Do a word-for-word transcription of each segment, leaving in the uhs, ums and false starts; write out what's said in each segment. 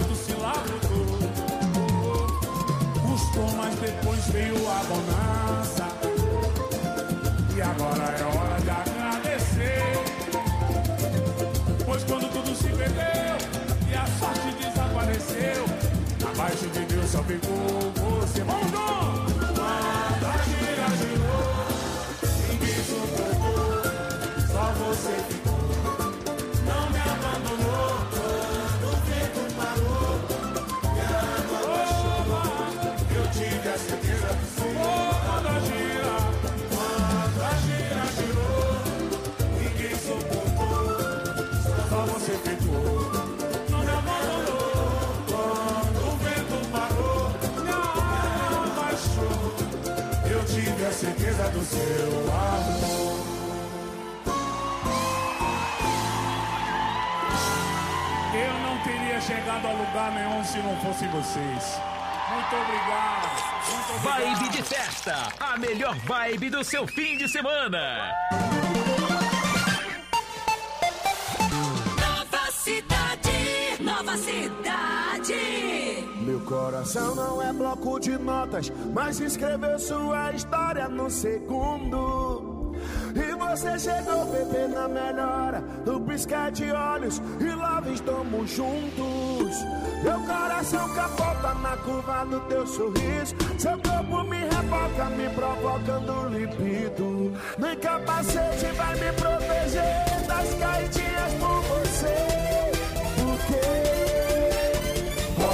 quando se largou. Custou, mas depois veio a bonança. E agora é hora de agradecer. Pois quando tudo se perdeu e a sorte desapareceu, abaixo de Deus só ficou você. Vamos junto! Quando a gira girou, ninguém suportou, só você ficou. Não me abandonou quando o vento parou. E a água baixou, eu tive a certeza do seu. Quando a gira, quando a gira girou, ninguém suportou, só você ficou. Não me abandonou quando o vento parou. E a água baixou, eu tive a certeza do seu amor. Eu não teria chegado a lugar nenhum se não fossem vocês. Muito obrigado. Muito obrigado. Vibe de festa, a melhor vibe do seu fim de semana. Nova cidade, nova cidade. Meu coração não é bloco de notas, mas escreveu sua história no segundo. E você chegou, bebê, na melhora, no piscar de olhos, e lá estamos juntos. Meu coração capota na curva do teu sorriso. Seu corpo me reboca, me provocando libido. Nem capacete vai me proteger das caidinhas por você. Porque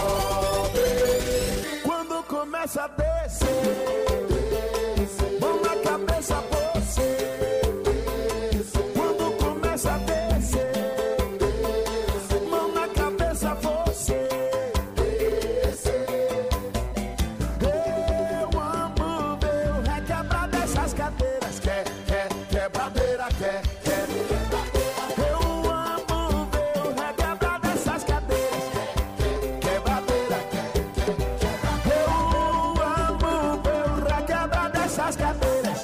pobre, quando começa a descer, mão na cabeça você. Quando começa a descer, mão na cabeça você. Eu amo ver o requebrar dessas cadeiras. Quer, quer, quebradeira, quer, quer. Eu amo ver o requebrar dessas cadeiras. Quebradeira, quer, quer. Eu amo ver o requebrar dessas cadeiras.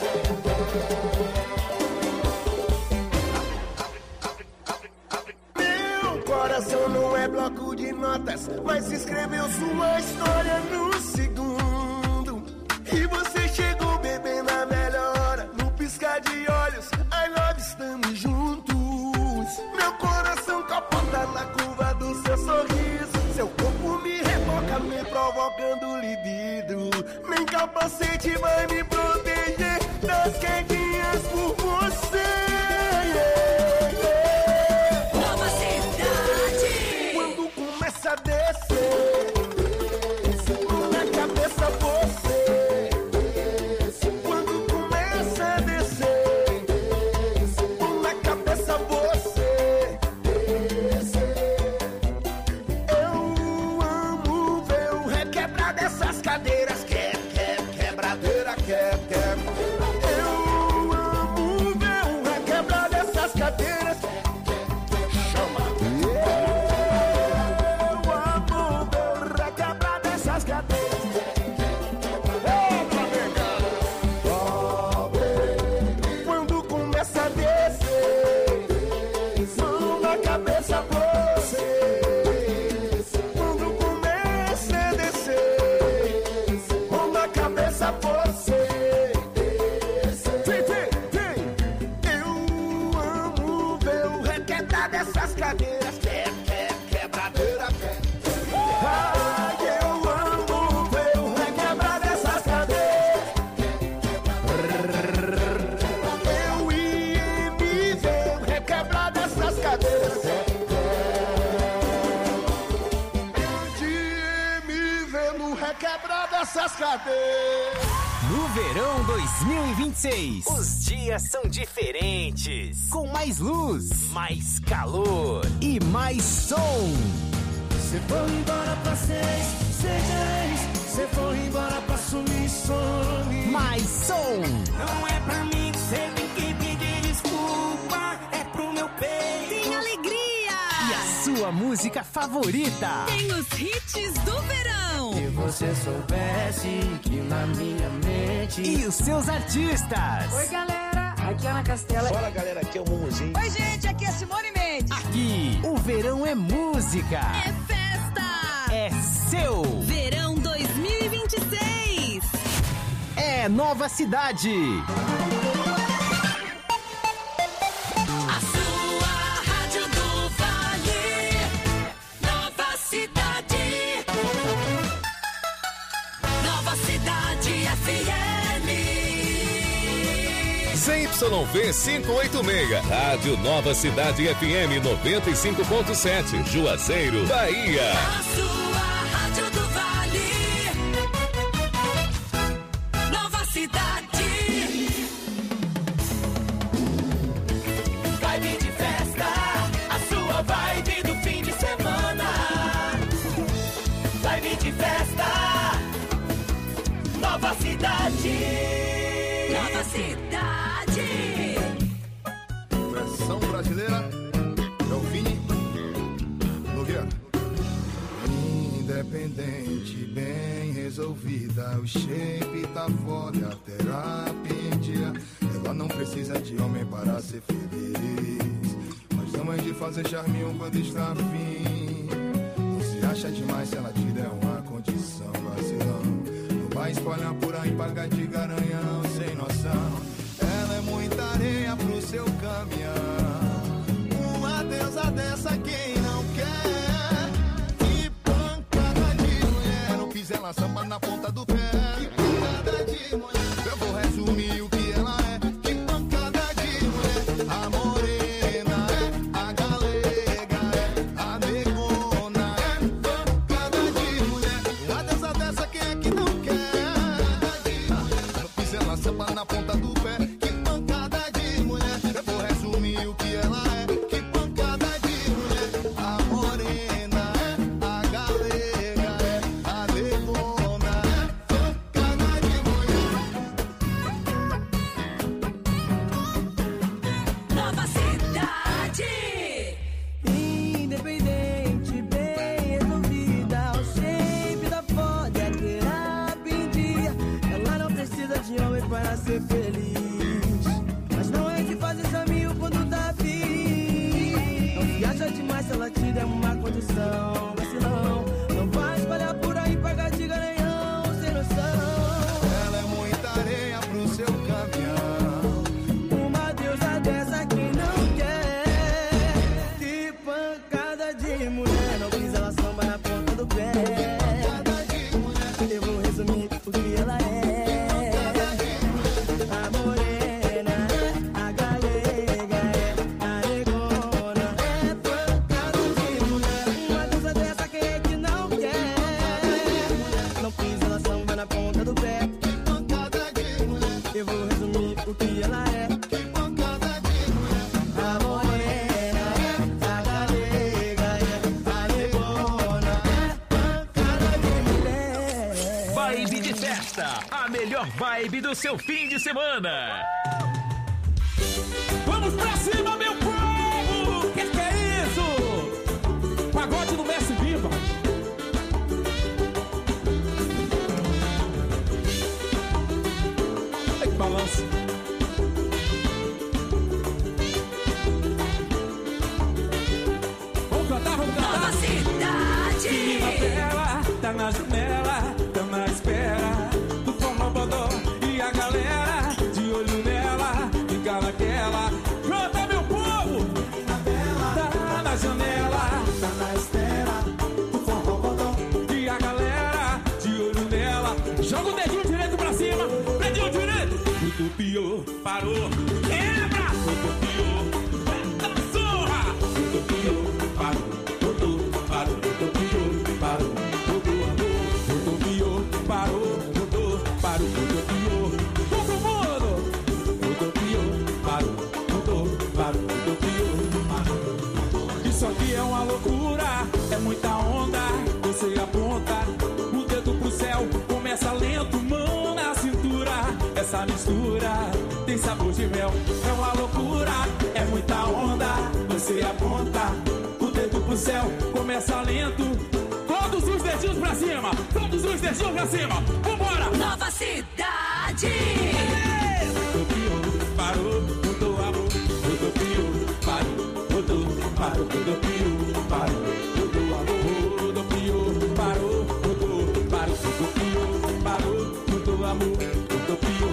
Meu coração não é bloco de notas, mas escreveu sua história no segundo. E você chegou, bebê, na melhora, no piscar de olhos, I love, estamos juntos. Meu coração capota na curva do seu sorriso. Seu corpo me reboca, me provocando libido. Nem capacete vai me proteger das quedinhas por você. Nova cidade. Quando começa a descer, na cabeça você. Quando começa a descer, na cabeça você. Eu amo ver o requebrar dessas cadeiras. Quer, quer, quebradeira, quer, quer. Eu amo ver o requebrar dessas cadeiras. Chama. Eu amo ver o requebrar dessas cadeiras. Quando começa a descer, mão na cabeça você. Quando começa a descer, mão na cabeça você. Vem, vem, vem. Eu amo ver o requebrar dessas cadeiras. Quer, quer, quebradeira, quer. Ai, eu amo ver o requebrar dessas cadeiras. Eu ia me ver o requebrar dessas cadeiras. Eu ia me ver no requebrar dessas cadeiras. No verão dois mil e vinte e seis, os dias são diferentes, com mais luz, mais calor e mais som. Cê foi embora pra seis, seis. Cê foi embora pra sumir, some. Mais som. Não é pra mim que cê tem que pedir desculpa, é pro meu peito. Tem alegria. E a sua música favorita. Tem os hits do verão. Se você soubesse que na minha mente. E os seus artistas. Oi, galera, aqui é Ana Castela. Fala, galera, aqui é o Mumuzinho. Oi, gente, aqui é Simone Mendes. Aqui, o verão é música. É festa. é Nova Cidade. A sua rádio do Vale, Nova Cidade. Nova Cidade F M. C Y V quinhentos e oitenta e seis, Rádio Nova Cidade F M noventa e cinco ponto sete, Juazeiro, Bahia. A sua rádio do Vale, Nova Cidade. Vibe de festa, a sua vibe do fim de semana. Vibe de festa, Nova Cidade. Nova Cidade. Versão brasileira, é o Vini Nogueira. Independente, bem resolvida, o shape tá foda, a terapia em dia. Ela não precisa de homem para ser feliz, mas ama de fazer charminho quando está afim. Não se acha demais se ela te der uma condição, vacilão. Não vai espalhar por aí, pagar de garanhão, sem noção. Ela é muita areia pro seu caminhão, uma deusa dessa quem não quer. Que pancada de mulher, não fiz ela samba na ponta do pé. Que pancada de mulher, eu vou resumir o que ela é. Que pancada de mulher, a morena é, a galega é, a negona é. Pancada de mulher, uma deusa dessa quem é que não quer. Não fiz ela samba na ponta do pé. Que pancada de mulher, eu vou resumir o que ela é. Que pancada de mulher, a morena é, a galega é, a negona é. Pancada de mulher. Nova Cidade. Independente, bem resolvida, o shape da foda, a terapia em dia. Ela não precisa de homem para ser feliz, mas não é de fazer caminho quando tá afim. Não viaja demais se ela te der uma condição, vacilão. Não vai espalhar por aí, pagar de garanhão, sem noção. Ela é muita areia pro seu caminhão, Uma deusa dessa que não quer. Que pancada de mulher, não quis ela samba na ponta do pé. pancada de mulher. Eu vou resumir o que ela é. A morena é, a galega é, a negona é. Pancada de mulher, uma deusa dessa quem é que não quer. Não quis ela samba na ponta do pé. Pancada de mulher, Eu vou resumir o que ela é. pancada de mulher. A morena é, a galega é, a negona é. Pancada de mulher. Vibe de festa, a melhor vibe do seu fim de semana. Vamos pra cima, meu povo! Que que é isso? Pagode do Mestre Viva. Ai, que balanço. Vamos cantar, vamos Nova cantar. Cidade. Ela tá na janela, tá na espera do forrobodó. E a galera de olho nela, fica naquela. Canta, meu povo! Tá na janela, tá na espera do forrobodó. E a galera de olho nela. Joga o dedinho direito pra cima, dedinho direito. O tupiô parou, quebra! O tupiô, meta na zorra! O tupiô parou, tutu, parou, o tupiô parou, tutu, amor. O tupiô parou, tutu, parou, o tupiô. Todo mundo! O tupiô parou, tutu, parou, o tupiô parou. Isso aqui é uma loucura, é muita onda. Você aponta o dedo pro céu, começa lento, mão na cintura. Essa mistura tem sabor de mel, é uma loucura, é muita onda. Você aponta o dedo pro céu, começa lento. Todos os dedinhos pra cima, todos os dedinhos pra cima. Vambora! Nova Cidade. Utopio parou, mudou amor. Utopio parou, mudou, parou. Utopio parou, mudou amor. Utopio parou, mudou, parou. Utopio parou, mudou amor. Utopio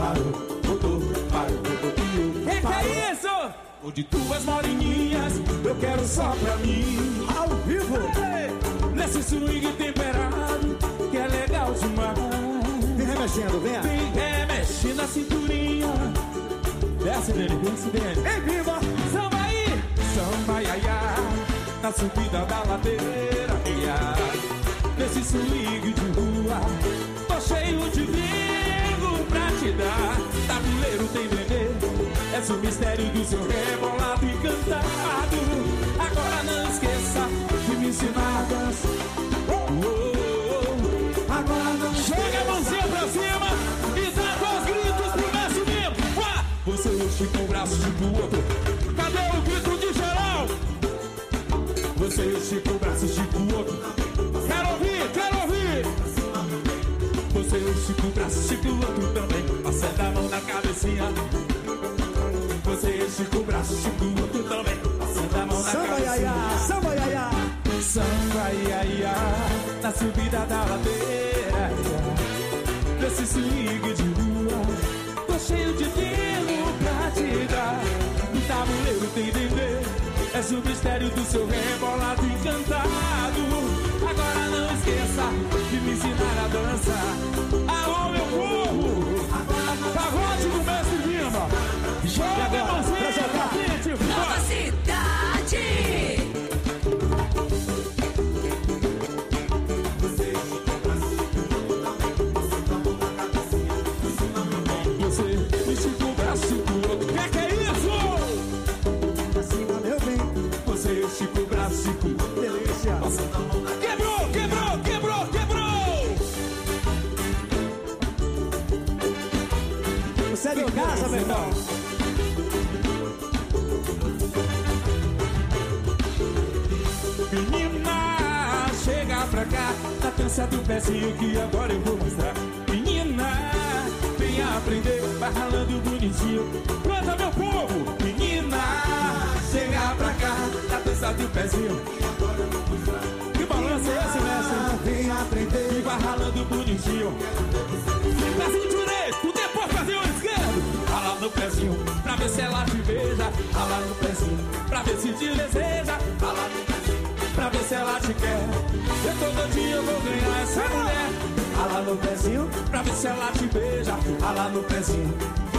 parou, voltou, parou, voltou e eu. Que que é isso? O de tuas moreninhas, eu quero só pra mim. Ao vivo. Nesse swing temperado, que é legal demais. Vem remexendo, venha. Vem remexendo a cinturinha. Desce dele, desce dele. Em viva. Samba aí, samba iaiá. Na subida da ladeira, ia. Nesse swing de rua, tô cheio de vinho pra te dar. Tabuleiro tem bebê, és o mistério do seu rebolado encantado. Agora não esqueça de me ensinar a dança. Oh, oh, oh. Agora não Chega a mãozinha pra cima e dá dois gritos pro Messi mesmo. Vá! Você estica um braço, estica o outro. Cadê o grito de geral? Você estica um braço, estica o outro. Quero ouvir, quero ouvir. Você estica um braço, estica o outro também. Passando a mão na cabecinha. Você estica o braço, estica o outro também. Passando a mão na Samba cabecinha. iaiá, samba iaiá. Samba iaiá, na subida da ladeira. Nesse swing de rua, tô cheio de vinho pra te dar. No tabuleiro tem bebê, és o mistério do seu rebolado encantado. Agora não esqueça de me ensinar a dançar. Alô, meu povo. Pagode do Mestre Lima. Joga a mãozinha pra frente. Nova Cidade. Você estica o braço do outro. Que que é isso? Pra cima, meu bem. Você estica o braço, estica o outro. Delícia. Quebrou, quebrou, quebrou, quebrou. Você é de casa, meu irmão. Menina, chega pra cá, na dança do pezinho que agora eu vou mostrar. Menina, vem aprender, vai ralando bonitinho. Planta, meu povo. Menina, chega pra cá, na dança do pezinho. Que balanço é esse, mestre? Vem aprender, vai ralando bonitinho. Pezinho direito, depois pezinho esquerdo. Rala no pezinho, pra ver se ela te beija. Rala no pezinho, pra ver se te deseja. Rala no pezinho, pra ver se ela te quer. Eu todo dia eu vou ganhar essa mulher. Rala no pezinho, pra ver se ela te beija. Rala no pezinho,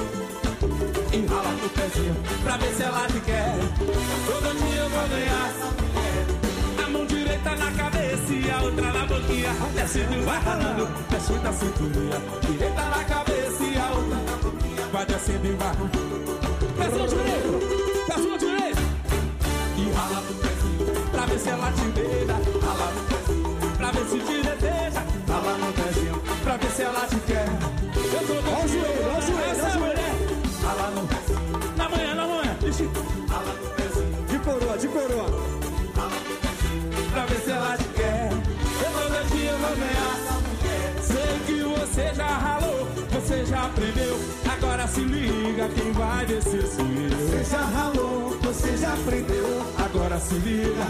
e rala no pezinho, pra ver se ela te quer. Todo dia eu vou ganhar essa mulher. A mão direita na cabeça e a outra na boquinha. Descendo e vai ralando, descendo a cinturinha. Direita na cabeça e a outra na boquinha. Vai descendo e vai. Pezinho direito, pezinho direito. E rala no pezinho, pra ver se ela te beija. Rala no pezinho, pra ver se te deseja. Rala no pezinho, pra ver se ela te quer. Eu tô no Ó o joelho, ó o joelho, essa ó o joelho. mulher. Rala no pezinho, Na manhã, na manhã. Ixi. rala no pezinho, De coroa, de coroa. rala no pezinho, pra ver se ela te quer. Eu todo dia vou ganhar essa mulher. Sei que você já ralou, você já aprendeu. Agora se liga, quem vai descer sou eu. Você já ralou, você já aprendeu. Agora se liga.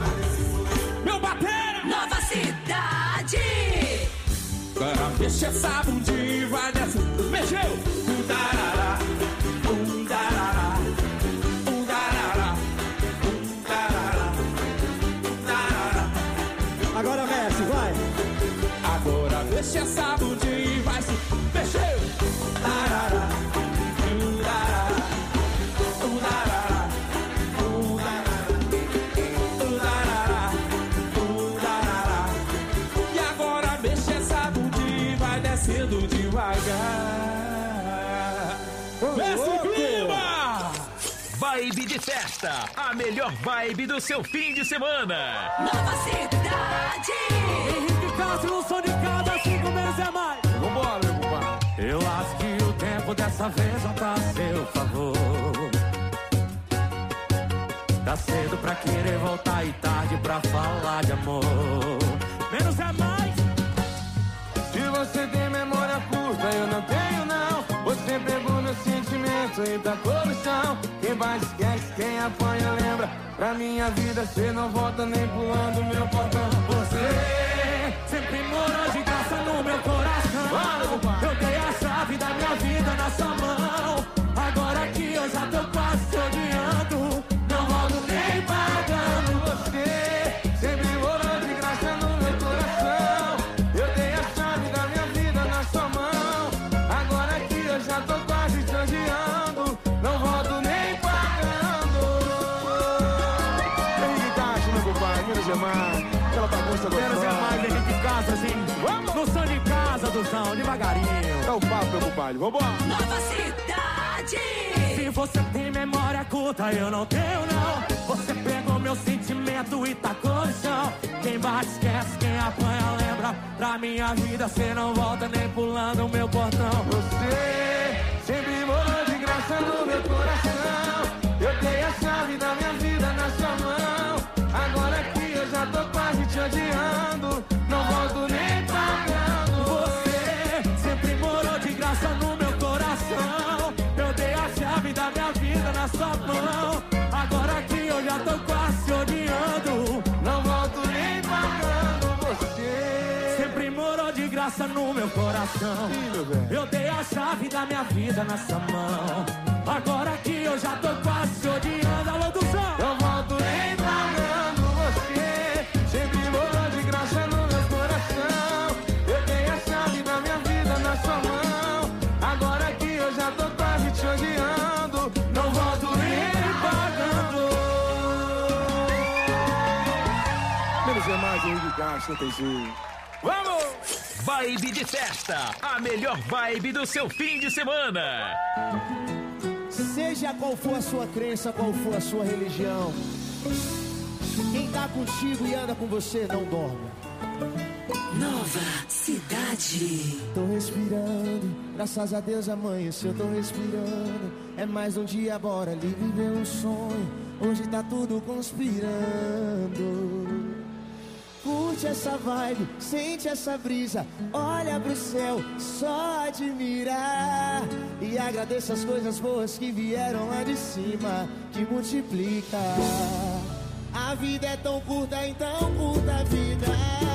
Meu batera. Nova Cidade. Agora mexe essa bundinha e vai descer. Mexeu. Um darará, um darará, um darará, um darará, um darará. Agora, mestre, vai. Agora mexe essa bundinha e vai se mexeu. Darará, um darará, um darará, um darará, um darará, um darará. E agora mexe essa bundinha e vai descendo devagar. Mestre Clima. Vibe de festa, a melhor vibe do seu fim de semana. Nova Cidade. Henrique Castro, um som de cada, cinco menos é mais. Vambora, meu compadre. Eu acho que o tempo dessa vez não tá a seu favor. Tá cedo pra querer voltar e tarde pra falar de amor. Menos é mais. Se você tem memória curta, eu não tenho não. Você pegou meu sentimento e tacou no chão. Quem vai esquece, quem apanha lembra. Pra minha vida cê não volta nem pulando meu portão. Você Sempre morou de graça no meu coração. Eu dei a chave da minha vida na sua mão. Agora que eu já tô quase te odiando, não volto nem pagando. Você sempre morou de graça no meu coração. Eu dei a chave da minha vida na sua mão. Agora que eu já tô quase te odiando, não volto nem pagando. Henrique Castro, meu compadre, Minas Gerais, aquela bagunça gostosa. Menos é mais, Henrique Castro, assim, vamos no som de casa, Duzão, devagarinho. É o papo, meu compadre, vambora. Nova Cidade. Se você tem memória curta, eu não tenho, não. Você pegou meu sentimento e tacou no chão. Quem bate esquece, quem apanha lembra. Pra minha vida cê não volta nem pulando o meu portão. Você sempre morou de graça no meu coração. Eu dei a chave da minha vida na sua mão. Agora que eu já tô quase te odiando, não volto nem pagando. Você sempre morou de graça no meu coração. Eu dei a chave da minha vida na sua mão. Agora que eu já tô quase te odiando, não volto nem pagando. Você sempre morou de graça no meu coração. Eu dei a chave da minha vida na sua mão. Agora que eu já tô quase te odiando, alô do som, não volto nem pagando. Você sempre morou de graça no meu coração. Eu dei a chave da minha vida na sua mão. Agora que eu já tô quase te odiando, não volto nem pagando. Menos é mais, Henrique Castro, tem jeito. Vamos! Vibe de festa, a melhor vibe do seu fim de semana. Seja qual for a sua crença, qual for a sua religião, quem tá contigo e anda com você não dorme. Nova Cidade. Tô respirando, graças a Deus amanheceu, tô respirando. É mais um dia, bora ali viver um sonho. Hoje tá tudo conspirando. Curte essa vibe, sente essa brisa. Olha pro céu, só admirar. E agradeça as coisas boas que vieram lá de cima, que multiplica. A vida é tão curta, então curta a vida.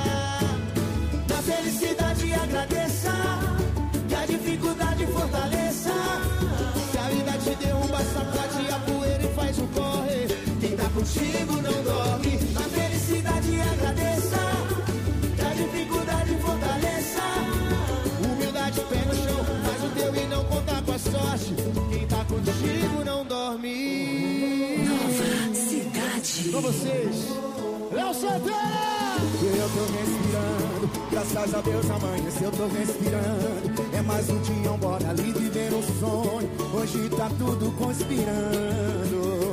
Na felicidade agradeça, que a dificuldade fortaleça. Se a vida te derruba, sacode a poeira e faz o corre. Quem tá contigo não dorme. Na felicidade agradeça, que a dificuldade fortaleça. Humildade, pé no chão, faz o teu e não conta com a sorte. Quem tá contigo não dorme. Nova Cidade. Com vocês, Léo Santana. Eu tô respirando, graças a Deus amanheceu, eu tô respirando. É mais um dia, bora ali viver um sonho. Hoje tá tudo conspirando.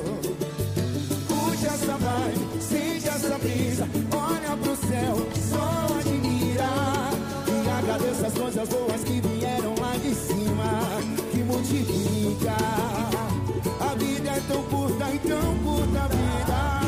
Curte essa vibe, sente essa brisa. Olha pro céu, só admira. E agradeça as coisas boas que vieram lá de cima, que multiplica. A vida é tão curta, então curta a vida.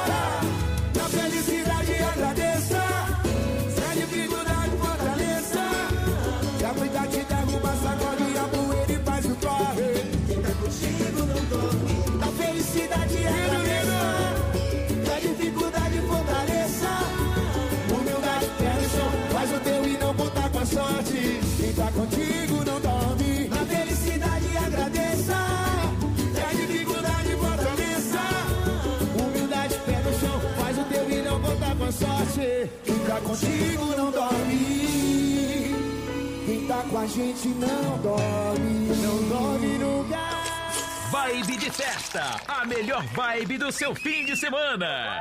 Na felicidade agradeça, se a dificuldade fortaleça. Se a cuidar te derruba, sacode a poeira e faz o corre. Quem tá contigo não dorme. Na felicidade agradeça, se a dificuldade fortaleça. Humildade, pé no chão, faz o teu e não conta com a sorte. Quem tá contigo não dorme. Na felicidade agradeça, se a dificuldade fortaleça. Humildade, pé no chão, faz o teu e não conta com a sorte. Quem tá contigo não dorme. Quem tá com a gente não dorme. Não dorme nunca. Vibe de festa, a melhor vibe do seu fim de semana.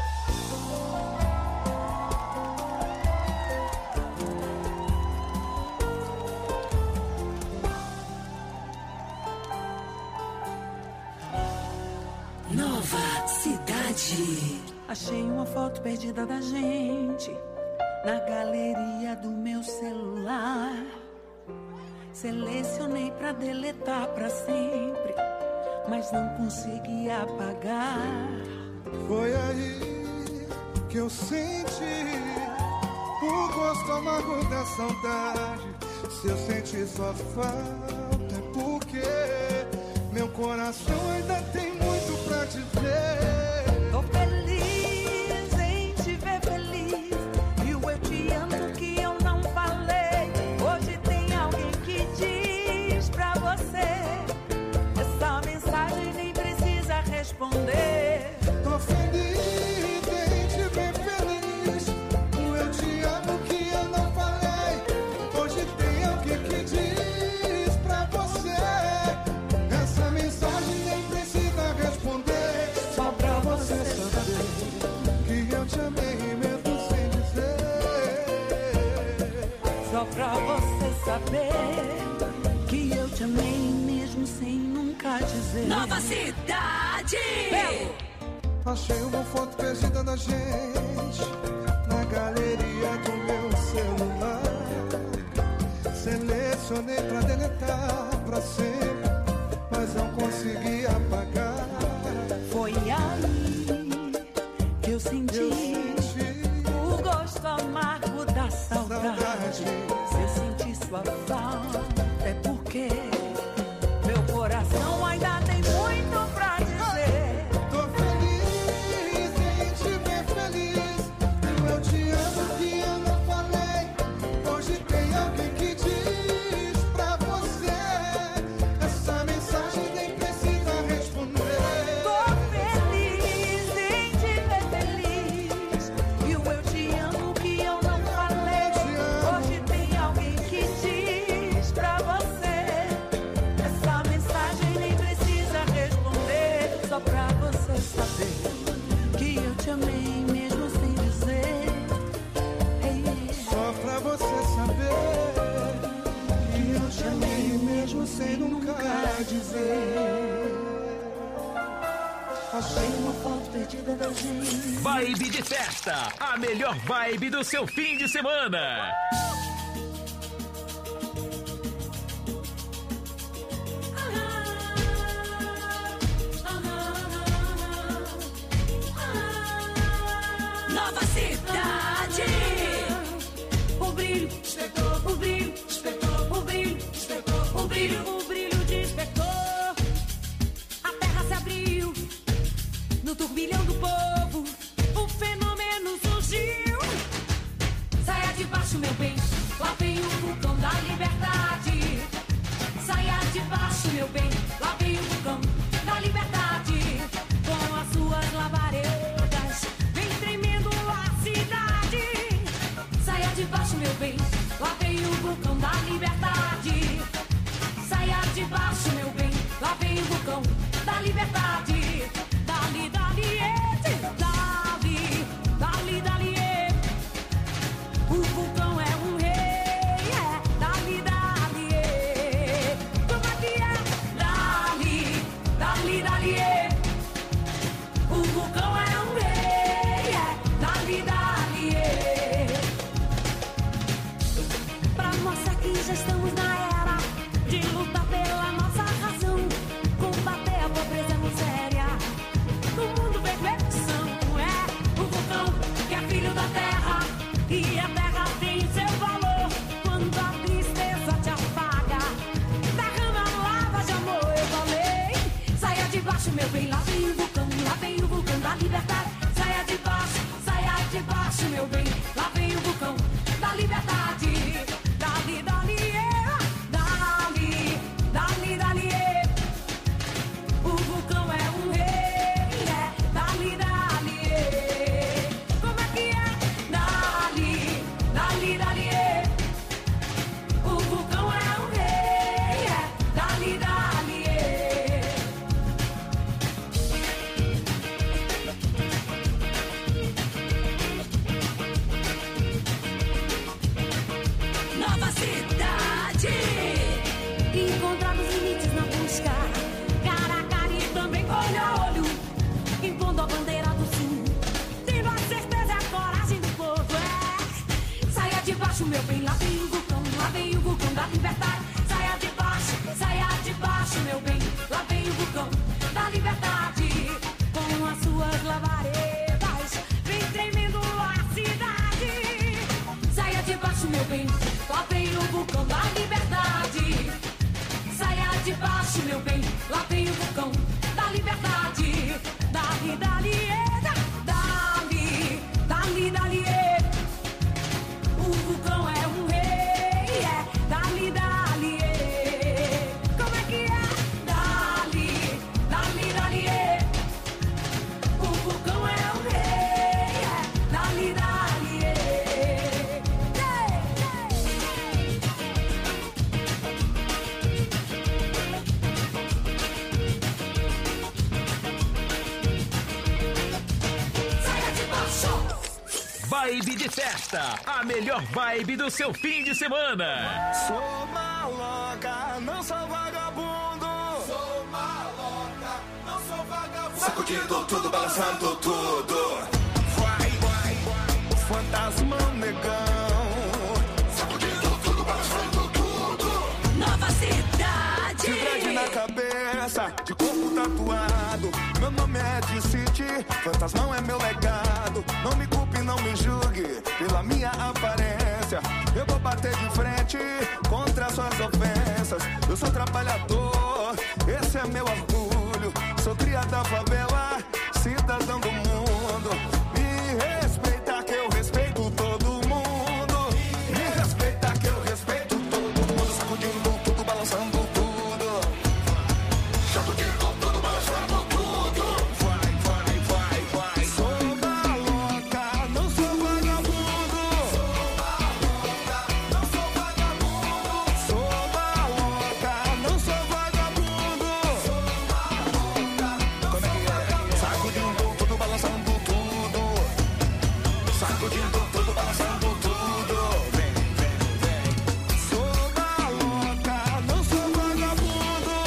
Nova Cidade. Achei uma foto perdida da gente na galeria do meu celular. Selecionei pra deletar pra sempre, mas não consegui apagar. Foi aí que eu senti o gosto amargo da saudade. Se eu senti sua falta é porque meu coração ainda tem muito pra dizer. Tô feliz em te ver feliz, e o eu te amo que eu não falei. Hoje tem alguém que diz pra você. saber que eu te amei mesmo sem nunca dizer. Nova Cidade. Achei uma foto perdida da gente na galeria do meu celular. Selecionei pra deletar pra sempre, mas não consegui apagar. Foi aí que eu senti, eu senti o gosto amargo da saudade. saudade. Se eu senti sua falta, é porque meu coração ainda tem muito pra dizer. Tô feliz em te ver feliz. Eu te amo que eu não falei. Hoje tem alguém que diz pra você. Essa mensagem nem precisa responder. Tô feliz em te ver feliz. E o eu te amo que eu não falei. Hoje tem alguém que diz pra você. Essa mensagem nem precisa responder. Só pra você saber que eu te amei mesmo sem dizer. Hey, Só pra você saber que eu te amei mesmo sem nunca dizer. achei uma foto perdida da gente. Vibe de festa, a melhor vibe do seu fim de semana. Nova Cidade. O brilho despertou, o brilho despertou, o brilho despertou, o brilho, o brilho despertou. A terra se abriu no turbilhão do povo. O fenômeno surgiu. Saia de baixo, meu bem, lá vem o vulcão da liberdade. Saia de baixo, meu bem, lá vem o vulcão da liberdade. Com as suas labaredas, vem tremendo a cidade. Saia de baixo, meu bem, lá vem o vulcão da liberdade. Saia de baixo, meu bem, lá vem o vulcão da liberdade. Dali, dali, ete, dali, dali, dali, ete. O vulcão é um rei, é, dali, dali, ete. Como é que é? Dali, dali, dali, ete. O vulcão é um rei, é, dali, dali, ete. Pra mostrar que já estamos na era de lutar pela nossa razão, combater a pobreza miséria. No mundo vem edição, é o vulcão que é filho da terra, e a terra tem seu valor. Quando a tristeza te apaga, derrama lava de amor, eu falei. Saia de baixo, meu bem, lá vem o vulcão, lá vem o vulcão da liberdade. Saia de baixo, saia de baixo, meu bem, lá vem o vulcão da liberdade. Dali, dali, é, dali, dali, dali, é. O vulcão é um rei, é, dali, dali, é. Como é que é? Dali, dali, dali, é. O vulcão é um rei, é, dali, dali, é. Nova Cidade. Encontrar os limites na busca, cara a cara e também olho a olho, impondo a bandeira do sul, tendo a certeza e a coragem do povo, é. Saia de baixo, meu bem, lá vem o vulcão, lá vem o vulcão da liberdade. Saia de baixo, saia de baixo, meu bem, lá vem o vulcão da liberdade. Com as suas labaredas, vem tremendo a cidade. Saia de baixo, meu bem, lá vem o vulcão da liberdade. Saia de baixo, meu bem, lá vem o vulcão da liberdade. Dali, dali, eda, dali, dali, dali, eda. O vulcão é um rei, é, dali, dali, eda. Como é que é? Dali, dali, dali, eda. O vulcão é um rei, é, dali, dali, eda. Saia de baixo. Vibe de festa, a melhor vibe do seu fim de semana. Sou não sou vagabundo. Sou maloca, não sou vagabundo. Sacudindo tudo, balançando tudo. Vai, vai, vai, fantasmão negão. Sacudindo tudo, balançando tudo. Nova Cidade. De dread na cabeça, de corpo tatuado. Meu nome é de City, fantasmão é meu legado. Não me culpe, não me julgue pela minha aparência. Eu vou bater de frente contra suas ofensas. Eu sou trabalhador, esse é meu orgulho. Sou cria da favela, cidadão do mundo. Me respeita que eu respeito todo mundo. Me respeita que eu respeito todo mundo. Sacudindo tudo, balançando tudo. Sacudindo tudo, balançando tudo. Vai, vai, vai, vai. Sou maloca, não sou vagabundo. Sou maloca, não sou vagabundo. Sou maloca, não sou vagabundo. Como é que é? Sacudindo tudo, balançando tudo. Sacudindo tudo, balançando tudo. Vem, vem, vem. Sou maloca, não sou vagabundo.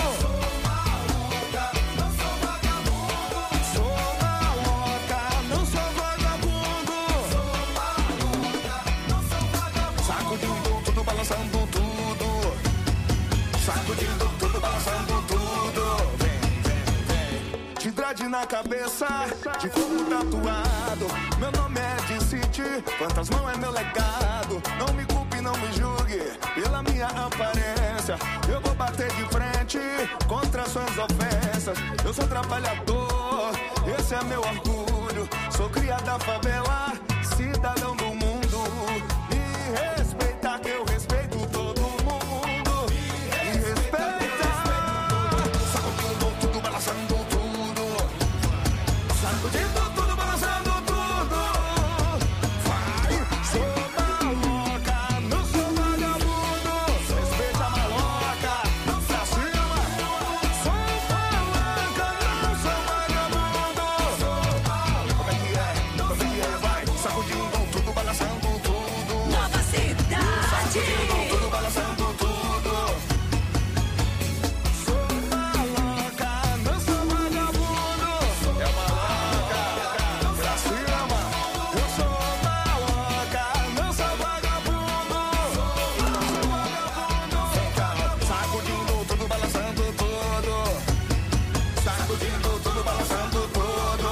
Sou maloca, não sou vagabundo. Sacudindo tudo, balançando tudo. Sacudindo tudo, balançando tudo. Vem, vem, vem. De dread na cabeça, de corpo tatuado. Meu nome é de City, fantasmão é meu legado. Não me culpe, não me julgue pela minha aparência. Eu vou bater de frente contra suas ofensas. Eu sou trabalhador, esse é meu orgulho. Sou cria da favela, cidadão do mundo. Me respeita que eu respeito todo mundo. Me respeita. Sacudindo tudo, balançando tudo. Sacudindo tudo, balançando tudo. Vai, sou maloca, não sou vagabundo. Respeita a maloca, pra cima. Sou maloca, não sou vagabundo. Como é que é? Como é que é? Vai, sacudindo tudo, balançando tudo. Nova Cidade. Sacudindo tudo, balançando tudo. Sou maloca, não sou vagabundo. É maloca, pra cima. Eu sou maloca, não sou vagabundo. Sacudindo tudo, balançando tudo. Sacudindo tudo, balançando tudo.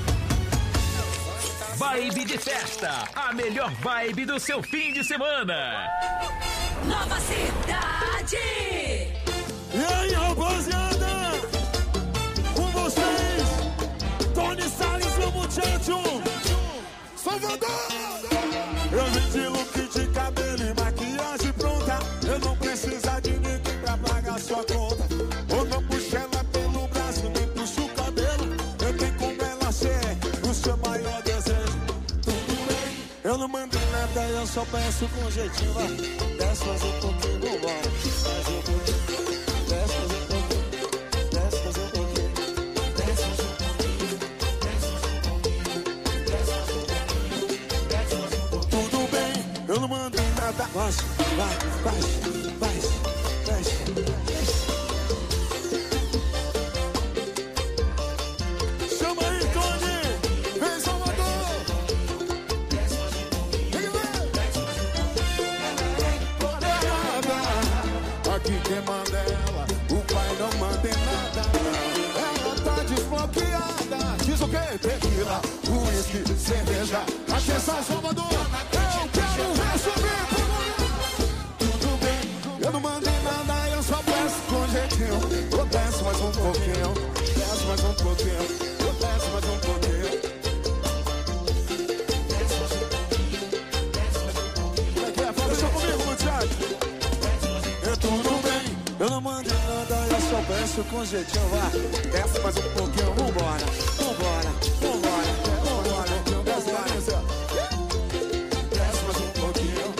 Vibe de festa, a melhor vibe do seu fim de semana. Nova Cidade. E aí, rapaziada? Com vocês, Tony Salles, meu muchacho. Salvador! Eu vim de look de cabelo e maquiagem pronta. Eu não preciso de ninguém pra pagar sua conta. Eu não puxo ela pelo braço, nem puxo o cabelo. Eu tenho como ela ser o seu maior desejo. Tudo bem, eu não mando nada, eu só peço com jeitinho. Vai, desce mais um pouquinho, vambora. Mais um pouquinho, desce mais um pouquinho. Desce mais um pouquinho, desce mais um pouquinho. Desce mais um pouquinho, desce mais um pouquinho. Desce mais um pouquinho. Tudo bem, eu não mando nada. Vai, vai, vai, vai, vai. Chama aí, Tony! Vem, Salvador! Aqui quem manda é ela, o pai não manda em nada. Ela tá desbloqueada. Diz o que? Tequila, uísque, cerveja. Atenção, Salvador! Eu quero resumir. Tudo bem, eu não mandei nada, eu só peço com jeitinho. Eu desço mais um pouquinho, desço mais um pouquinho, eu desço mais um pouquinho. Como é que é? Fala comigo, muchacho. Eu tudo bem, eu não mando nada, eu só peço com jeitinho. Vá, desce mais um pouquinho, vambora, vambora, vambora, vambora, vambora. Desce mais um pouquinho.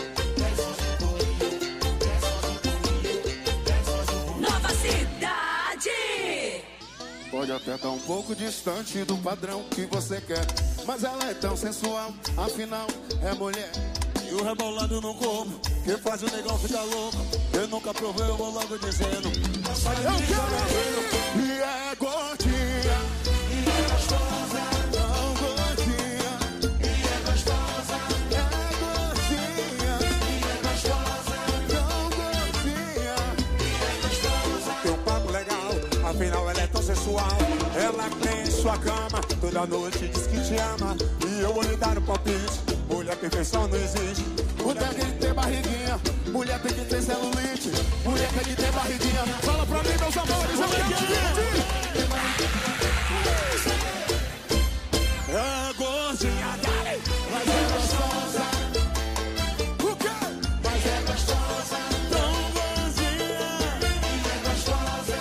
Nova Cidade. Pode até estar um pouco distante do padrão que você quer, mas ela é tão sensual, afinal é mulher. E o rebolado no corpo, que faz o negão ficar louco. Eu nunca provei, eu vou logo dizendo. Eu quero e é gordinha, e é gostosa, tão gordinha, e é gostosa, é gordinha, e é gostosa, tão gordinha, e é gostosa. Tem um papo legal, afinal ela é tão sensual. Ela tem sua cama, toda noite diz que te ama. E eu vou lhe dar um palpite, mulher perfeição não existe. Mulher tem que ter barriguinha, mulher tem que ter celulite, mulher tem que ter barriguinha. Fala pra mim, meus amores, eu quero é gordinha, mas é gostosa. O quê? Mas é gostosa, tão gordinha. E é gostosa,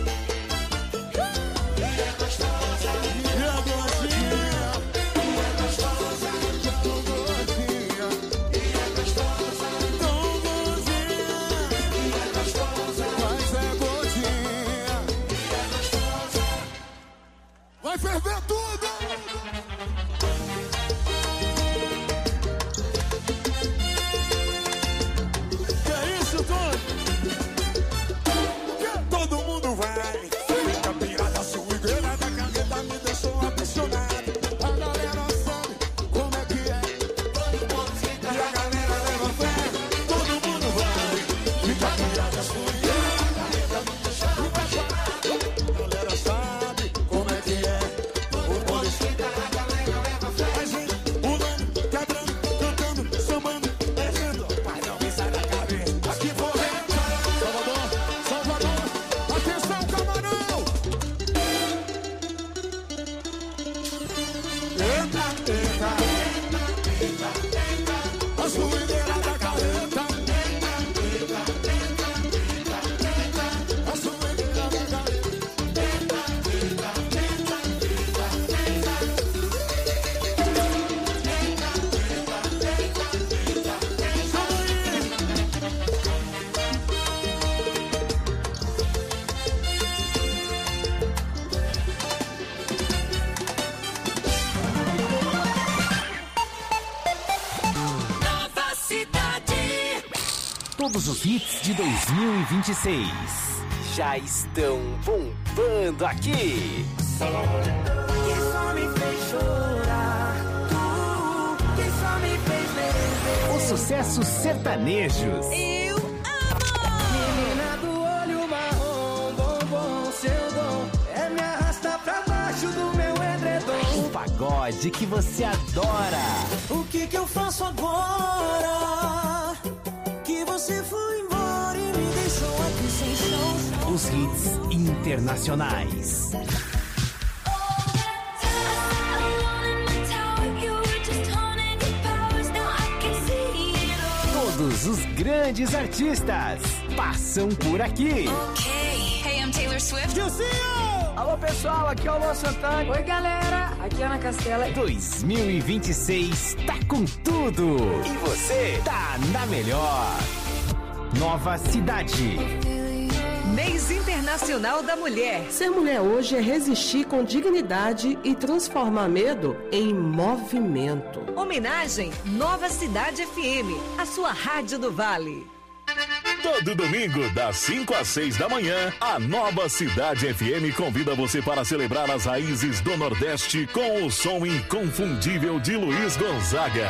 e é gostosa, e é gordinha, e é gostosa, tão gordinha. E é gostosa, tão gordinha. E é gostosa, mas é gordinha. E é gostosa. Vai ferver tudo! Que é isso, Tony? Todo mundo vai. Fica pirada, sua igreja da caneta me deixou apaixonado. A galera sabe como é que é. E a galera leva fé. Todo mundo vai. Fica pirada, sua igreja da caneta me deixou apaixonado. A galera sabe como é que é. O povo esquenta, a galera leva fé. A gente pulando, quebrando, cantando, sambando, descendo. Mas não me sai da cabeça. Aqui vou ver. Salvador, Salvador. Atenção, camarão. Eita, eita, eita, eita. A suideira da carreta. Eita, eita, eita, eita, eita. A suideira da carreta. Eita, eita, eita, eita, eita. Nova Cidade. Todos os hits de dois mil e vinte e seis já estão bombando aqui. Que só me fez chorar, tu, que só me fez merecer. Os sucessos sertanejos. Eu amo. Menina do olho marrom, bombom, seu dom é me arrastar pra baixo do meu edredom. O pagode que você adora. O que que eu faço agora? Que você foi embora e me deixou aqui sem chão. Os hits internacionais. Todos os grandes artistas passam por aqui. Okay. Hey, I'm Taylor Swift. Alô pessoal, aqui é o Luan Santana. Oi galera, aqui é Ana Castela. dois mil e vinte e seis tá com tudo. E você tá na melhor. Nova Cidade. Mês Internacional da Mulher. Ser mulher hoje é resistir com dignidade e transformar medo em movimento. Homenagem Nova Cidade F M, a sua rádio do Vale. Todo domingo, das cinco às seis da manhã, a Nova Cidade F M convida você para celebrar as raízes do Nordeste com o som inconfundível de Luiz Gonzaga.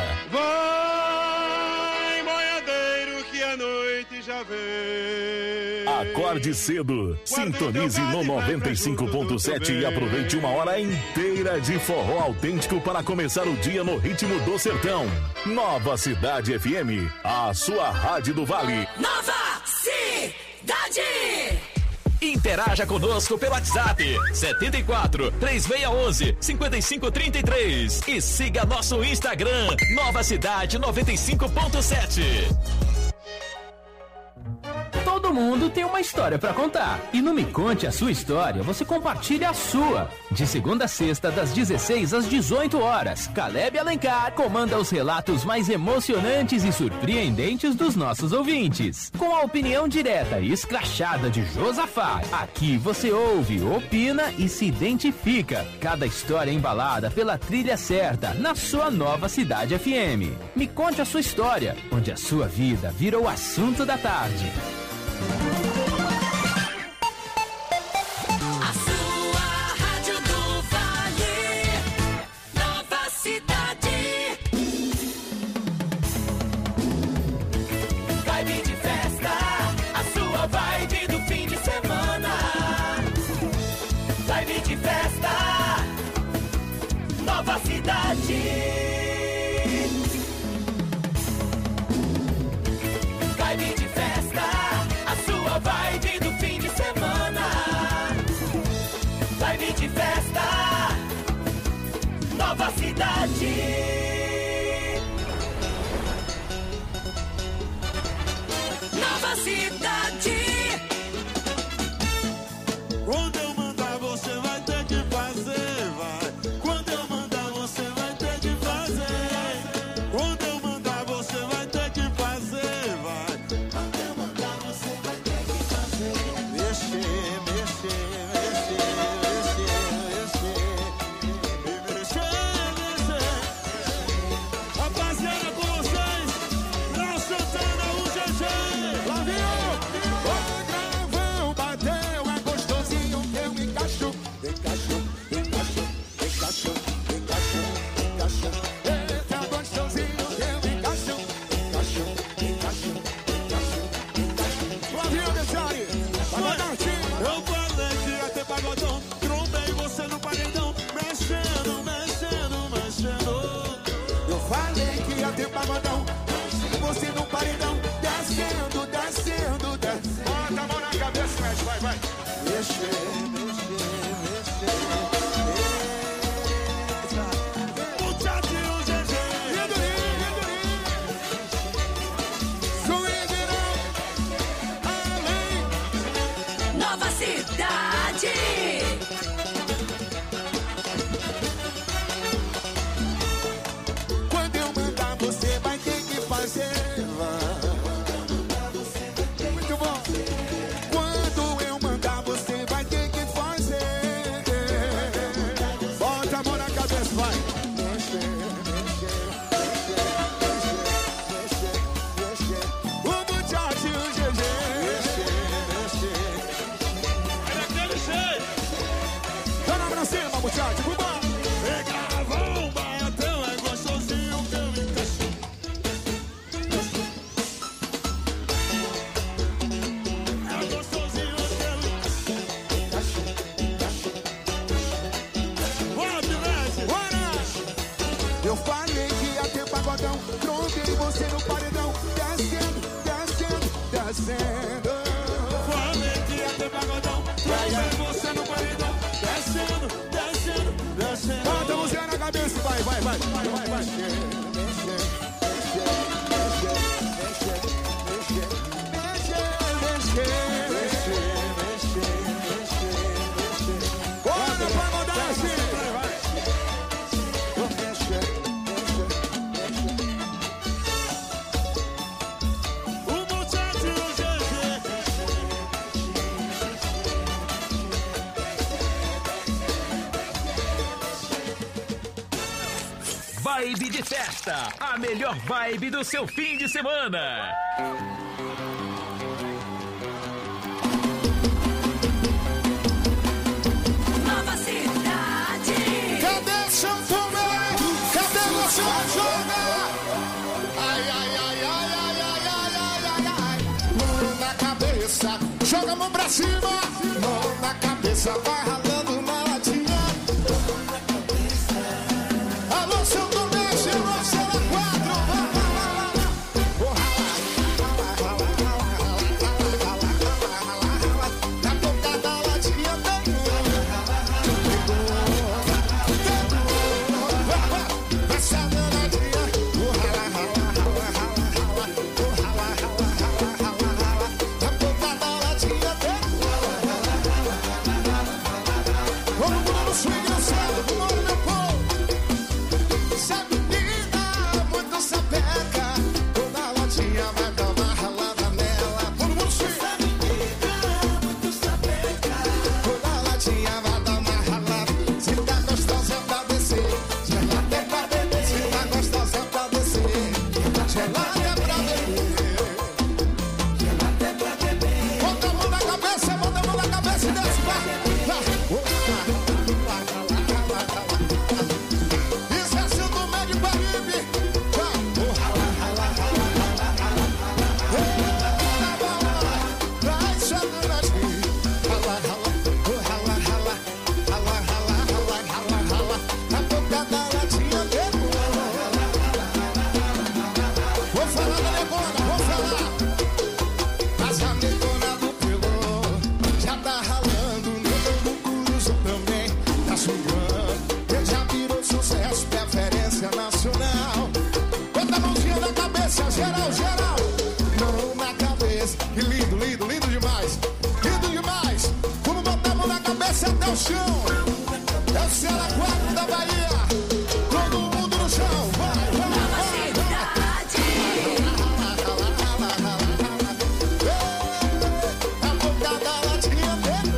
Vai, boiadeiro, que a noite já vem. Acorde cedo, sintonize no noventa e cinco ponto sete e aproveite uma hora inteira de forró autêntico para começar o dia no ritmo do sertão. Nova Cidade F M, a sua rádio do Vale. Nova Cidade. Interaja conosco pelo WhatsApp setenta e quatro, três seis um um, cinco cinco três três e siga nosso Instagram Nova Cidade noventa e cinco ponto sete. Todo mundo tem uma história pra contar. E no Me Conte a Sua História, você compartilha a sua. De segunda a sexta, das dezesseis às dezoito horas, Caleb Alencar comanda os relatos mais emocionantes e surpreendentes dos nossos ouvintes. Com a opinião direta e escrachada de Josafá, aqui você ouve, opina e se identifica. Cada história embalada pela trilha certa, na sua nova Cidade F M. Me Conte a Sua História, onde a sua vida vira o assunto da tarde. A sua Rádio do Vale, Nova Cidade. Vibe de festa, a sua vibe do fim de semana. Vibe de festa, Nova Cidade. Vibe de festa, a sua vibe do fim de semana. Vibe de festa, Nova Cidade. Nova Cidade. Quando eu mandar, você vai ter que fazer, vai. Quando eu mandar, você vai ter que fazer. Quando eu mandar, você vai ter que fazer, vai. Quando eu mandar, você vai ter que fazer. Mexer, mexer, mexer, mexer, mexer, mexer. Rapaziada, com vocês, Léo Santana, o G G. Lá viu? O gravão bateu, é gostosinho que eu encaixo. Encaixo, encaixo, encaixo, encaixo, encaixo. Esse é gostosinho que eu encaixo. Encaixo, encaixo, encaixo, encaixo. Lá viu, Deixari? Pagodão, eu falei que ia ter pagodão. Trombei você no paredão. Mexendo, mexendo, mexendo. Eu falei que ia ter pagodão. Você no paredão. Descendo, descendo, descendo. Bota a mão na cabeça, mexe, vai, vai. Mexer, mexer, mexer. O Tchadinho, G G. Ridorim, ridorim. Swingueirão. Além. Nova Cidade. Quando eu mandar, você vai ter que fazer. Muito bom. Quando eu mandar, você vai ter que fazer. Bota a mão na cabeça, vai. Mexer, mexer, mexer, mexer, mexer. O muchacho, o G G. Mexer, mexer. É daquele jeito. Tá na pra cima, muchacho, vambora. Pega, vão, bateu, é gostosinho que eu encaixo. É gostosinho que eu encaixo. Encaixo, encaixo. Bora, Pivete, bora! Eu falei que ia ter pagodão. Trombei você no paredão. Descendo, descendo, descendo. Falei que ia ter pagodão. Trombei você no paredão. Descendo, descendo, descendo. Bota a música na cabeça, vai, vai, vai. Vai, vai, vai. Mexer, mexer, mexer, mexer, mexer, mexer, mexer, mexer, mexer. Bora, pagodão, vai, vai. Mexer, mexer, mexer. O muchacho, o G G. Vibe de festa, a melhor vibe do seu fim de semana. Nova Cidade. Cadê São Tomé? Cadê você jogar? Ai, ai, ai, ai, ai, ai, ai, ai, ai, ai. Mão na cabeça, joga a mão pra cima. Mão na cabeça, vai ralando na latinha. Alô, São Tomé, Gelo, Gelo quatro. Vou ralar, ralar, ralar, ralar, ralar, ralar, ralar, ralar. Na boca da latinha também. Essa danadinha. Vou ralar, ralar, ralar, ralar, ralar. Vou ralar, ralar, ralar, ralar, ralar. Na boca da chão. É o Cela quatro da Bahia. Todo mundo no chão. Vai, vai, vai. A boca da latinha dele.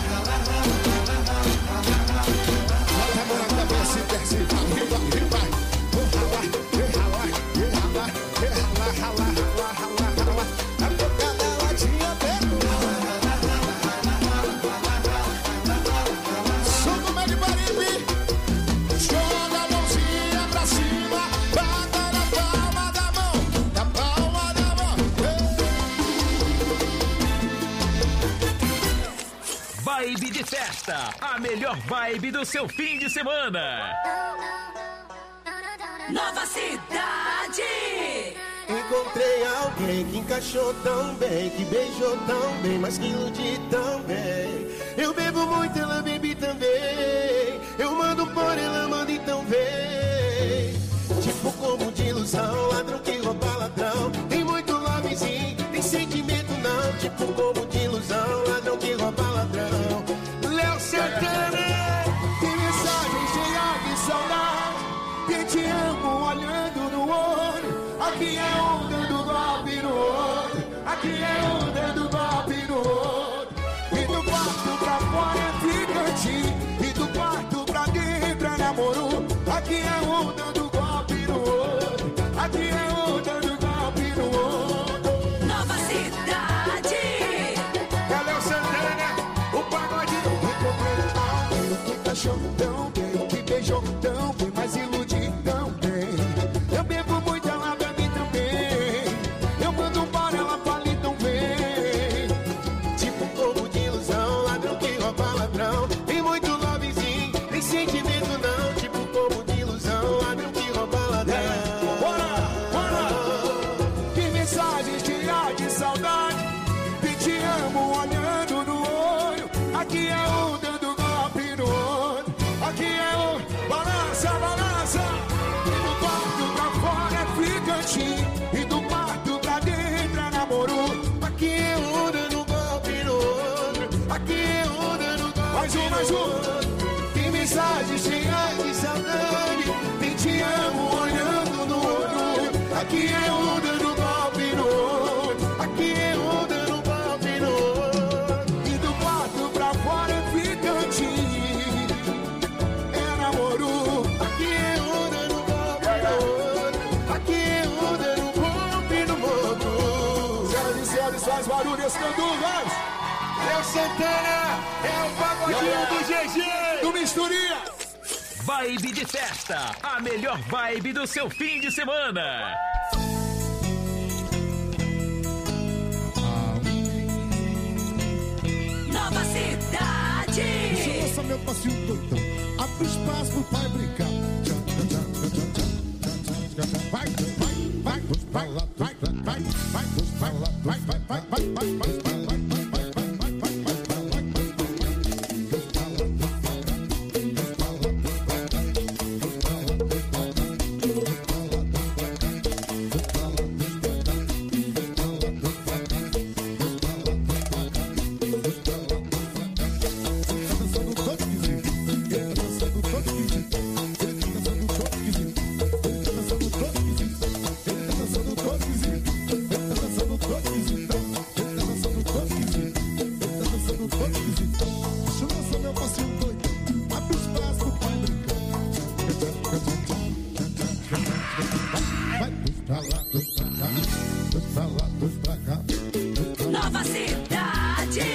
Bota a mão na cabeça e desce. Vai, vai, vai. Vibe de festa, a melhor vibe do seu fim de semana. Nova Cidade. Encontrei alguém que encaixou tão bem, que beijou tão bem, mas que iludi tão bem. Eu bebo muito, ela bebe também. Eu mando por ela, manda então vem. Tipo como de ilusão, ladrão que rouba ladrão. Tem muito lovezinho, tem sentimento não. Tipo como de ilusão, ladrão que rouba ladrão. Léo Santana, tem mensagem cheia de saudade. Que te amo olhando no olho. Aqui é onda do golpe no outro. Aqui é onda do golpe no outro. E do quarto pra fora é ficante. E do quarto pra dentro é namoro. Aqui é onda do golpe no outro. Aqui é onda do golpe no outro. Nova Cidade. É Léo Santana, o pagodinho. Encontrei alguém que encaixou tão bem, que beijou tão bem, mas iludi tão bem. Eu bebo muito, ela bebe também. Eu mando embora, ela fala então vem. tipo povo de ilusão, ladrão que rouba ladrão. Tem muito lovezinho, tem sentimento não. Tipo povo de ilusão, ladrão que rouba ladrão. Bora, bora. Que mensagem cheia de saudade. Que te amo olhando no olho. Aqui é onda do golpe no olho. Aqui é o balança, balança. E do quarto pra fora é ficante. E do quarto pra dentro é namoro. Aqui é onda no golpe no outro. Aqui é onda no golpe. Mais um, mais um. Tem mensagem cheia de saudade. Tem te amo olhando no olho. Aqui é onda no golpe no outro. Aqui é onda no golpe no outro. E do quarto pra fora é ficante. É namoro. Aqui é onda no golpe no outro. Aqui é onda no golpe no outro. Senhoras e senhores, faz barulho esse Canduvas. Léo Santana é o pagodinho do G G. Do Misturia. Vibe de festa, a melhor vibe do seu fim de semana. Nova Cidade. Deixa eu lançar meu passinho doidão. Abre espaço pro pai brincar. Vai, vai, vai, vai, vai, vai, vai, vai, vai, vai, vai, vai, vai, vai, vai, vai, vai. Nova Cidade.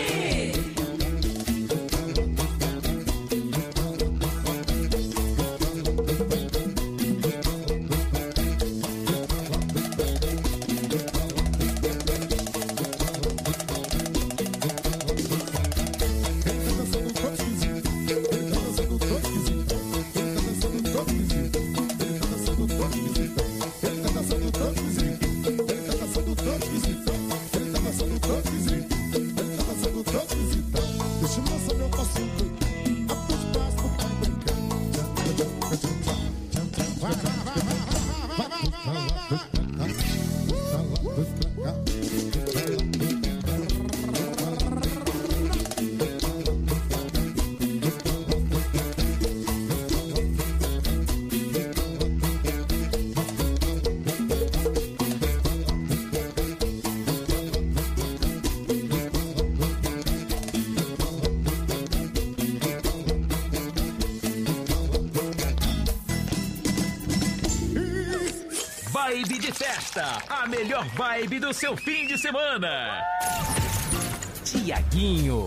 de Festa, a melhor vibe do seu fim de semana. Tiaguinho.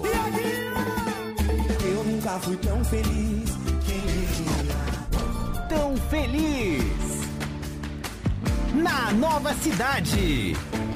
Eu nunca fui tão feliz, quem diria? Tão feliz. Na Nova Cidade.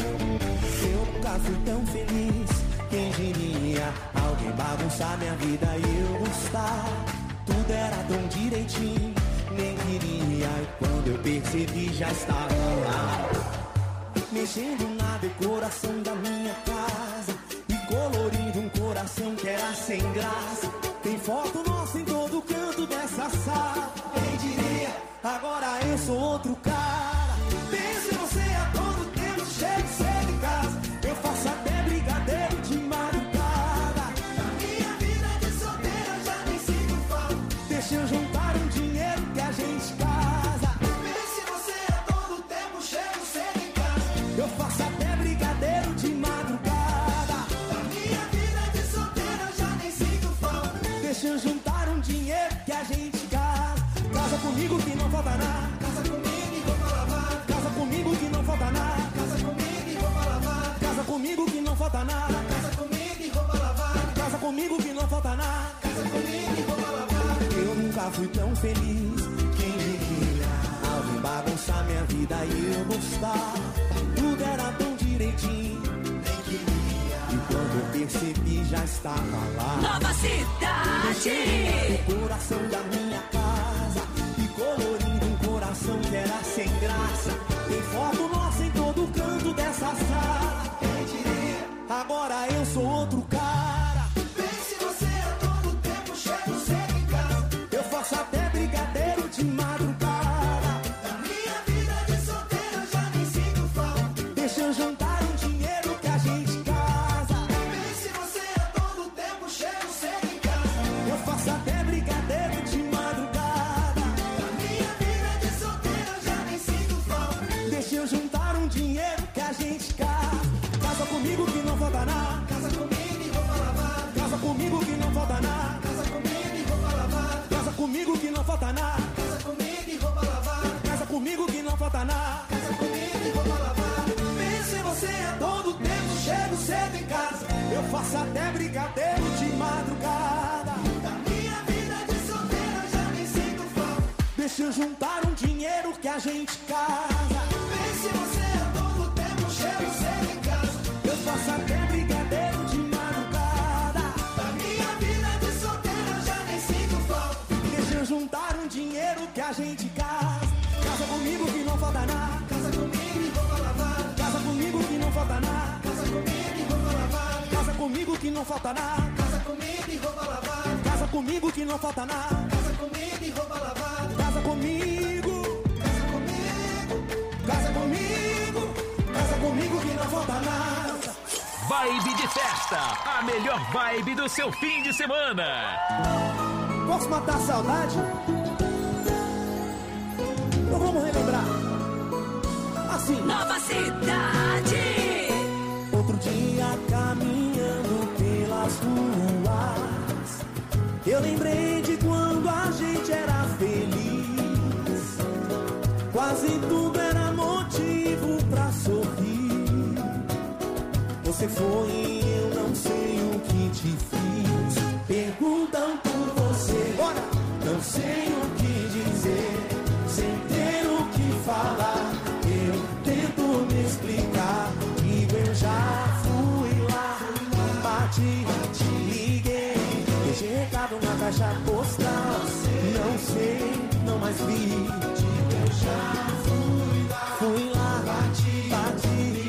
Eu nunca fui tão feliz, quem diria? Alguém bagunçar minha vida e eu gostar. Tudo era tão direitinho, nem queria. E quando eu percebi já estava lá, mexendo na decoração da minha casa e colorindo um coração que era sem graça. Tem foto nossa em todo canto dessa sala. Quem diria? Agora eu sou outro cara. Pense você a todo tempo, chego cedo em casa. Eu faço até brigadeiro de madrugada. Na minha vida de solteira eu já nem sinto falta. Deixa eu juntar um dinheiro que a gente casa. Pense você a todo tempo, chego cedo em casa. Eu faço até brigadeiro de madrugada. Na minha vida de solteira eu já nem sinto falta. Deixa eu juntar um dinheiro que a gente casa. Casa comigo que não falta nada. Casa comigo e roupa lavar. Casa comigo que não falta nada. Casa comigo e roupa lavar. Casa comigo que não falta nada. Casa comigo e roupa lavar. Casa comigo que não falta nada. Casa comigo e roupa lavar. Eu nunca fui tão feliz, quem diria? Alguém bagunçar minha vida e eu gostar. Tudo era tão direitinho, nem queria. E quando eu percebi já estava lá. Nova Cidade. O coração da minha casa e colorindo um coração que era sem graça. Tem foto nossa em todo canto dessa sala. Quem diria? Agora eu sou outro cara. Pense você a todo tempo, chego cedo em casa. Eu faço até brigadeiro de madrugada. Da minha vida de solteiro eu já nem sinto falta. Deixa eu juntar um dinheiro que a gente casa. Pense você a todo tempo, chego cedo em casa. Eu faço até brigadeiro de madrugada. Da minha vida de solteiro eu já nem sinto falta. Deixa eu juntar um dinheiro que a gente casa. Casa comigo que não falta nada. Casa comigo e roupa lavar. Casa comigo que não falta nada. Casa comigo e roupa lavar. Casa comigo que não falta nada. Casa comigo e roupa lavar. Casa comigo que não falta nada. Casa comigo e roupa lavar. Pense você a todo tempo, chego cedo em casa. Eu faço até brigadeiro de madrugada. Da minha vida de solteira já nem sinto falta. Deixa eu juntar um dinheiro que a gente casa. Pense você a todo tempo, chego cedo em casa. Eu faço até brigadeiro de madrugada. Da minha vida de solteira já nem sinto falta. Deixa eu juntar um dinheiro que a gente casa. Casa comigo que não falta nada. Casa comigo e roupa lavar. Casa comigo que não falta nada. Casa comigo e roupa lavar. Casa comigo que não falta nada. Casa comigo e roupa lavar. Casa comigo que não falta nada. Casa comigo e roupa lavar. Casa comigo. Casa comigo. Casa comigo. Casa comigo que não falta nada. Vibe de Festa, a melhor vibe do seu fim de semana. Posso matar a saudade? Então vamos relembrar. Assim. Nova Cidade. Outro dia caminhando pelas ruas, eu lembrei de quando a gente era feliz. Quase tudo era motivo pra sorrir. Você foi e eu não sei o que te fiz. Perguntam por você, bora! Não sei o que dizer, sem ter o que falar. Eu tento me explicar, digo eu já fui lá. Bati, liguei, deixei recado na caixa postal. Não sei, não mais vi, digo eu já fui lá. Fui lá, bati, bati.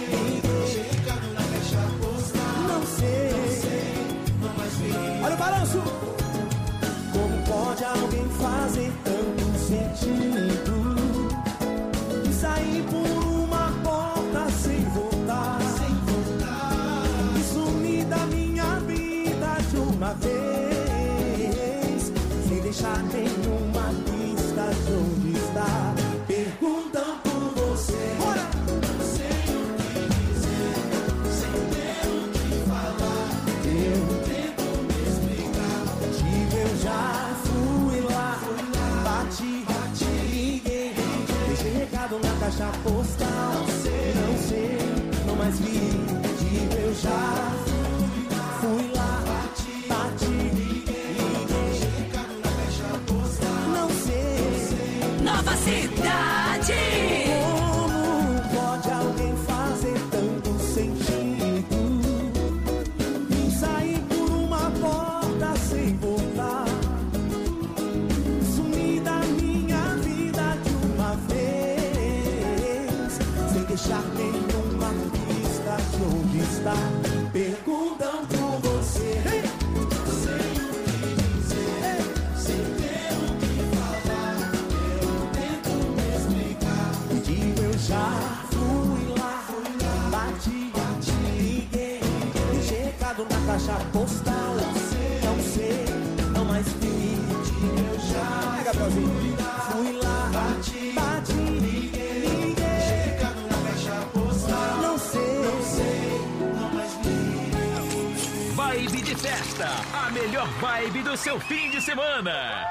Olha o balanço! Como pode alguém fazer tanto sentido e sair por uma porta sem voltar, sem voltar, e sumir da minha vida de uma vez, sem deixar nenhuma pista de onde está? Perguntam por você. Bora! Não sei o que dizer, sem ter o que falar. Eu já fui lá, bati, bati, caixa postal. Não sei, não sei, não mais vi. Digo eu já fui lá, bati, bati, liguei, checado na caixa postal. Não sei, Nova Cidade. Como pode alguém fazer tanto sentido e sair por uma porta sem voltar? Sumir da minha vida de uma vez, sem deixar nenhuma pista de onde está. Perguntam por você, sem o que dizer, sem ter o que falar. Eu tento me explicar. Digo eu já fui lá, bati, bati, liguei, checado na caixa postal. Não sei, não sei, não mais vi. Digo eu já fui lá, bati, bati, liguei, checado na caixa postal. Não sei, não sei, não mais vi. Vibe de festa, a melhor vibe do seu fim de semana.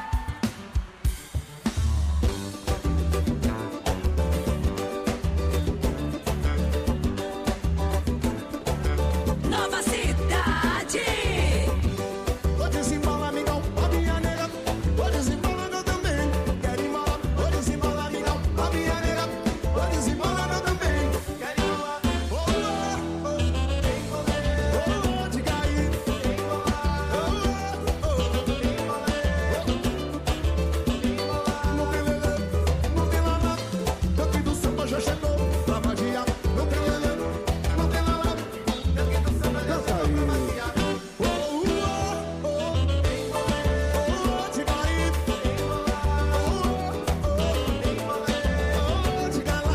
Nova Cidade. Vou desembolar, amigão, a minha nega. Vou desembolar, eu também. Quero embolar. Vou desembolar, amigão, a minha nega. Vou desembolar, eu também. Quero embolar. Oh, oh, oh. Oh, oh, diga aí. Oh, oh, oh. Não tem lelê, não tem lala. Daqui do samba já chegou a magia. Não tem lelê, não tem lala. Daqui do samba já chegou a magia. Oh, oh, oh. Oh, diga aí. Oh, oh, diga lá.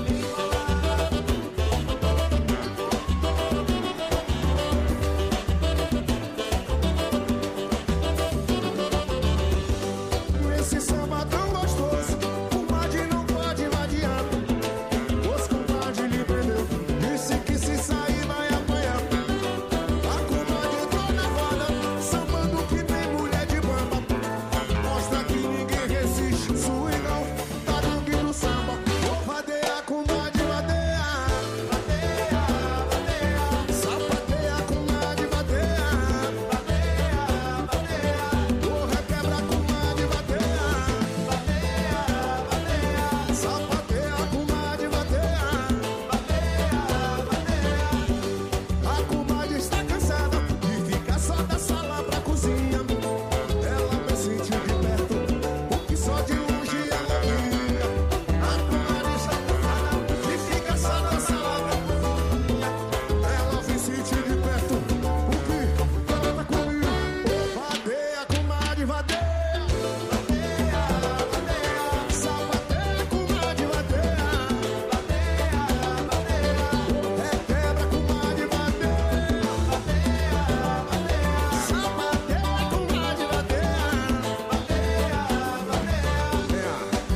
Esse samba tão gostoso, o Madi não pode vadiar. Os compadre lhe prendeu, disse que se sair vai apanhar. A comadre entrou na roda, sambando que nem mulher de bamba. Mostra que ninguém resiste, suingão, tá dentro do samba. Vou vadear, comadre, vadear. Vadear, vadear. Sapateia, comadre, vadear. Vadear, vadear. Vou requebrar, comadre, vadear. Vadear, vadear. Sapateia, comadre, vadear. Vadear, vadear. A comadre está cansada de ficar só da sala pra cozinha. Ela me sentiu de perto, o que só de longe ela via. A comadre está cansada de ficar só da sala pra cozinha. Ela me sentiu de perto, o que canta comigo. Oh, vadeia, comadre, vadeia. Vadeia, vadeia. Sapateia, comadre, vadeia. Vadeia, vadeia. Requebra, comadre, vadeia. Vadeia, vadeia. Sapateia, comadre, vadeia. Vadeia, vadeia.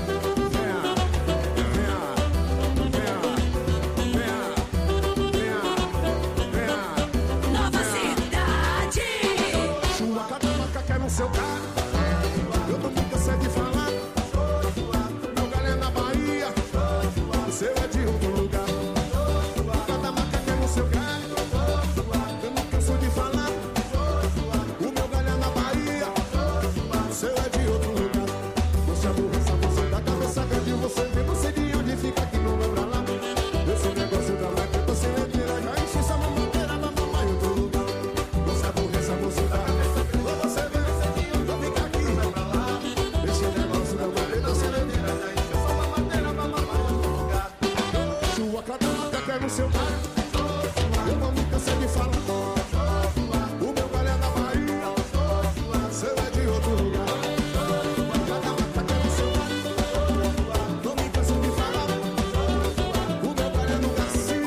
Nova Cidade. Sua catamaca quer no seu carro. Eu tô muito cansado de falar. Meu galho é na Bahia, o seu é de outro lugar. Catamaca quer no seu carro. Eu não canso de falar. O meu galho é na Bahia, o seu é de outro lugar. Você aborreça, você da cabeça grande. Você vê, você de onde fica que não vai pra lá. Esse negócio da marca, você é tira, já enche essa mamadeira, mamãe em outro lugar. Você aborreça, você da cabeça grande. Você vê, você de onde fica aqui não vai pra lá. Esse negócio da marca, você é tira, já enche essa mamadeira, mamãe em outro lugar. Sua catamaca quer no seu carro. Eu não me cansei de falar. O meu galho é na Bahia, o seu é de outro lugar. Catamaca quer no seu carro. Não me cansei de falar. O meu galho é no Garcia.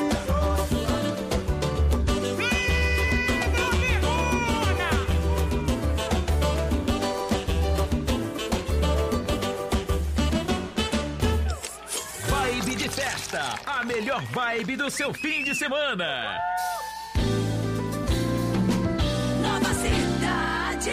Vibe de festa, a melhor vibe do seu fim de semana. Nova Cidade.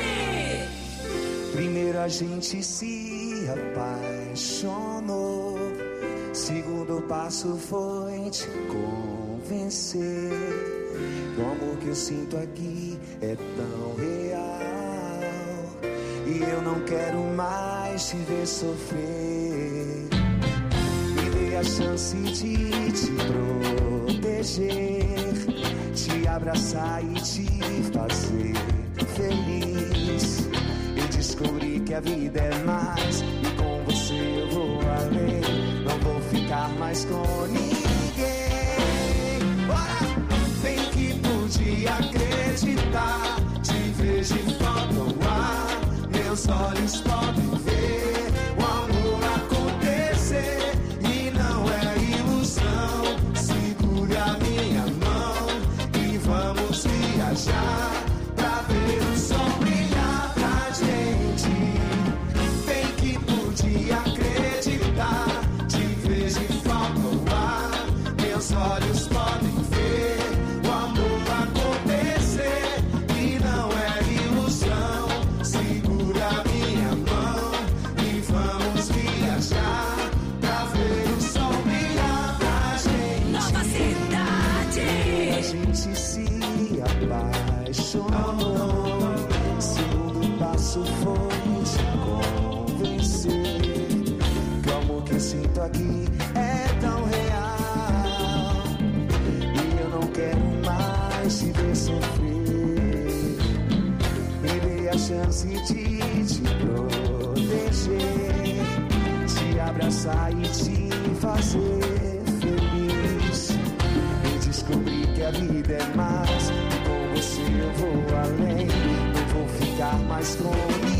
Primeiro a gente se apaixonou, Segundo passo foi te convencer que o amor que eu sinto aqui é tão real. E eu não quero mais te ver sofrer. Me dê a chance de te proteger, te abraçar e te fazer feliz. Eu descobri que a vida é mais, e com você eu vou além. Não vou ficar mais com ninguém. Bora! Vem que podia acreditar. Te vejo e falta o ar. Meus olhos podem ver o amor acontecer. E não é ilusão. Segure a minha mão e vamos viajar pra ver o sol brilhar pra gente. Vem que podia acreditar. Te vejo e falta o ar. Meus olhos podem ver o amor acontecer. E não é ilusão. Segura a minha mão e vamos viajar pra ver o sol brilhar pra gente. Nova cidade. A gente se apaixonou. Segundo passo foi te convencer que o amor que eu sinto aqui é tão real. E eu não quero mais te ver sofrer. Me dê a chance de te proteger, te abraçar e te fazer feliz. Eu descobri que a vida é mais, e com você eu vou além. Não vou ficar mais com ninguém.